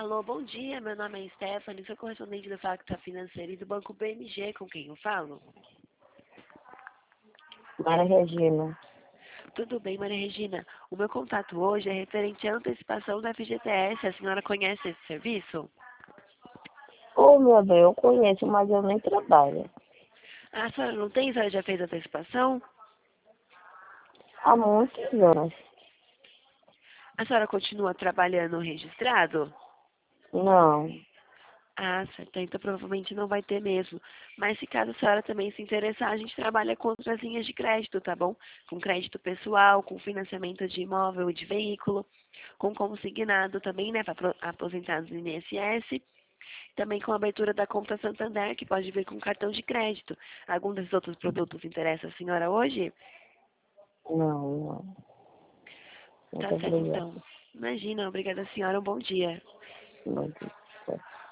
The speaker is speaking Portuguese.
Alô, bom dia. Meu nome é Stephanie, sou correspondente do Facta Financeiro e do Banco BMG, com quem eu falo. Maria Regina. Tudo bem, Maria Regina. O meu contato hoje é referente à antecipação da FGTS. A senhora conhece esse serviço? Oh, meu bem, eu conheço, mas eu nem trabalho. A senhora não tem? A senhora já fez a antecipação? Há muitos anos. A senhora continua trabalhando registrado? Não. Ah, certo. Então provavelmente não vai ter mesmo. Mas se caso a senhora também se interessar, a gente trabalha com outras linhas de crédito, tá bom? Com crédito pessoal, com financiamento de imóvel e de veículo, com consignado também, né, para aposentados no INSS. Também com a abertura da conta Santander, que pode vir com cartão de crédito. Algum desses outros produtos interessa a senhora hoje? Não, não. Tá Muito certo, obrigada. então. Imagina, obrigada, senhora. Um bom dia. Muito.